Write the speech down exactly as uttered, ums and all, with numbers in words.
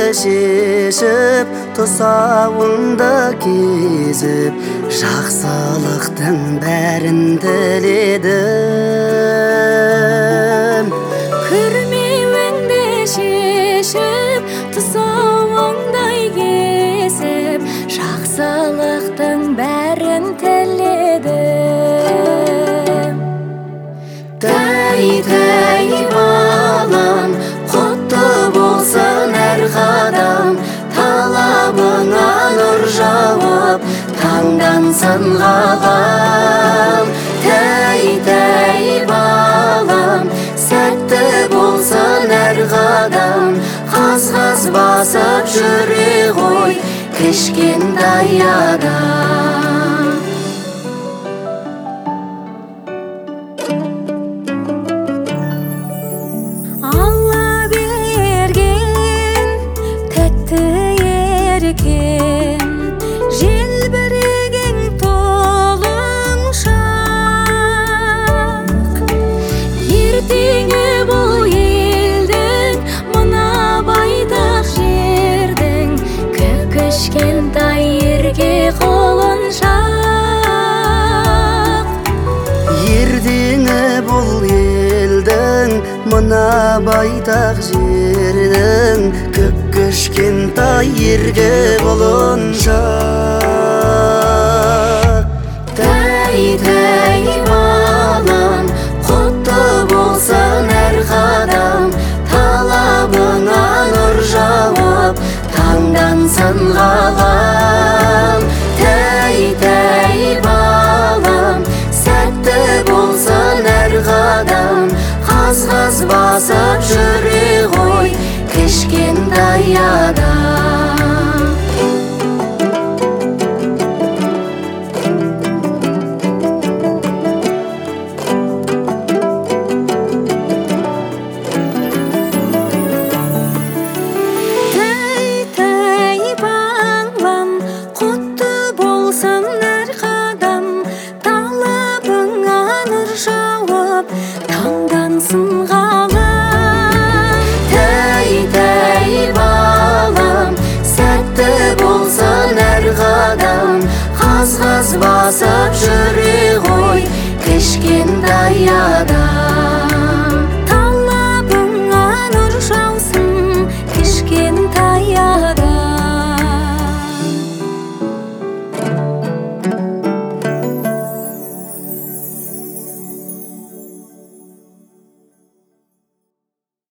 шешіп, тұсауыңды кезіп, жақсылықтың бәрін тіледім. Күрмеуіңді шешіп, тұсауыңдай кесіп, жақсылықтың бәрін тіледім. Тәй, тәй, балам, құтты болсын әр қадам, талабыңа нұр жауып, таңдансын ғалам. Тәй, тәй, балам, сәтті болсын әр қадам, қаз-қаз басып жүре ғой кішкентай адам. Алла берген тәтті еркен, желбіреген толың шақ. Ертеңі бұл елдің, мына байтақ жердің, кішкентай ерге қолын шақ. Ертеңі бұл елдің, мына байтақ жердің, кішкентай ерге қолын шақ. Тәй, тәй, балам, құтты болсын әр қадам, талабыңа нұр жауып, таңдансын ғалам. Тәй, тәй, балам, сәтті болсын әр қадам, қаз-қаз басып жүре ғой кішкентай адам. Тәй, тәй, балам, құтты болсын әр қадам, талабыңа нұр жауып, таңдансын ғалам. Тәй, тәй, балам, сәтті болсын әр қадам, қаз-қаз басып жүре ғой кішкентай адам.